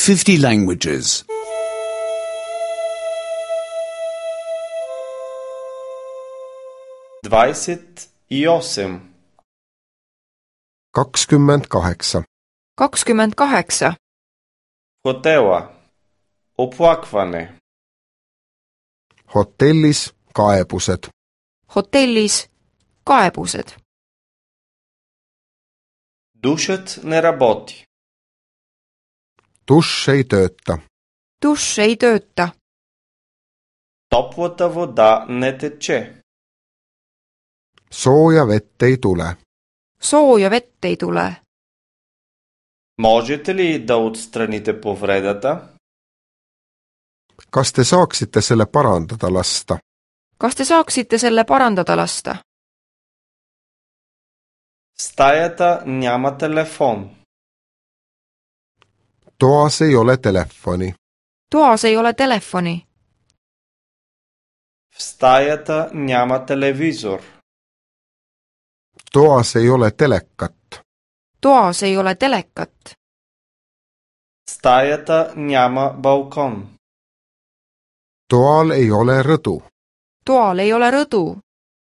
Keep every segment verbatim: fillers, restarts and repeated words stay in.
fifty languages. dvadeset osam. kakskümmend kaheksa. kakskümmend kaheksa. Хотела. Оплакване. Hotellis kaebused. Hotellis kaebused. Душът не работи. Dušš ei tööta. Dušš ei tööta. Топлата вода не тече. Sooja vett ei tule. Sooja vett ei tule. Можете ли да отстраните повредата? Kas te saaksite selle parandada lasta? Kas te saaksite selle parandada lasta? В стаята няма телефон. Toas ei ole telefoni. Toas ei ole telefoni. В стаята няма телевизор. Toas ei ole telekat. Toas ei ole telekat. В стаята няма балкон. Toal ei ole rõdu. Toal ei ole rõdu.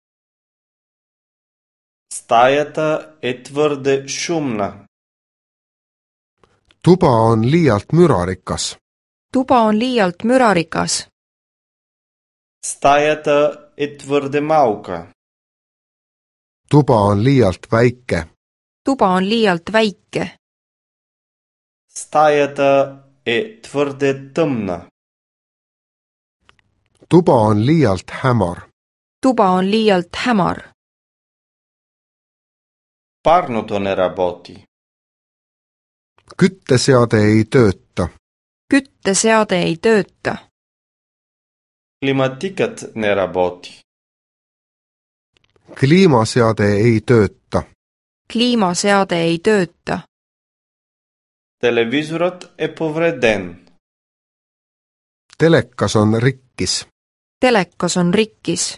Стаята е твърде шумна. Tuba on liialt mürarikas. Tuba on liialt mürarikas. Стаята е твърде малка. Tuba on liialt väike. Tuba on liialt väike. Стаята е твърде тъмна. Tuba on liialt hämar. Tuba on liialt hämar. Парното не работи. Kütteseade ei tööta. Kütteseade ei tööta. Климатикът не работи. Kliimaseade ei tööta. Kliimaseade ei tööta. Телевизорът е повреден. Telekas on rikkis. Telekas on rikkis.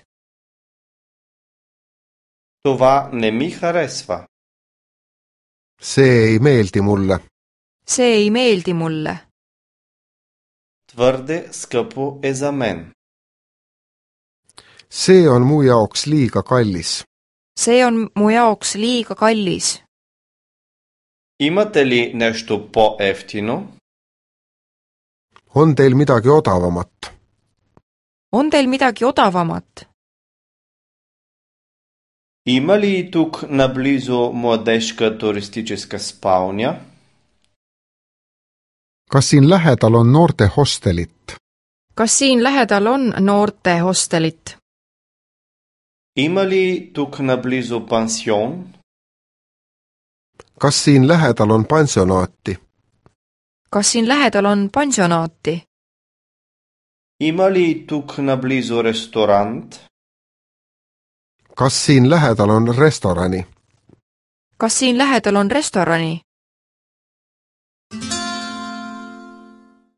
Това не ми харесва. See ei meeldi mulle. See ei meeldi mulle. Твърде скъпо е за мен. See on mu jaoks liiga kallis. See on mu jaoks liiga kallis. Имате ли нещо по-евтино? On teil midagi odavamat? On teil midagi odavamat? Има ли тук наблизо младежка туристическа спалня? Kas siin lähedal on noorte hostelit? Kas siin lähedal on noorte hostelit? Има ли тук наблизо пансион? Kas siin lähedal on pansionaati? Kas siin lähedal on pansionaati? Има ли тук наблизо ресторант? Kas siin lähedal on restorani? Kas siin lähedal on restorani?